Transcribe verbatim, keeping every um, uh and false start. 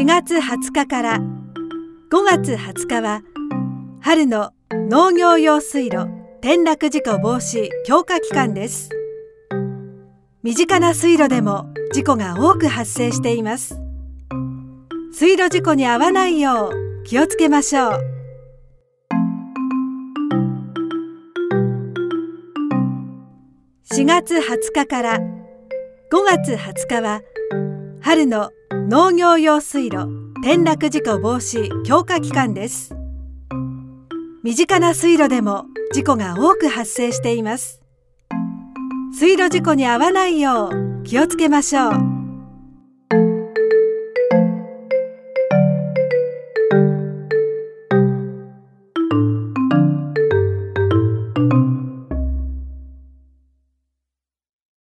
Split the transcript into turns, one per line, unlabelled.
がつはつかからごがつはつかは春の農業用水路転落事故防止強化期間です。身近な水路でも事故が多く発生しています。水路事故に遭わないよう気をつけましょう。しがつはつかからごがつはつかは春の農業用水路転落事故防止強化期間です。身近な水路でも事故が多く発生しています。水路事故に遭わないよう気をつけましょう。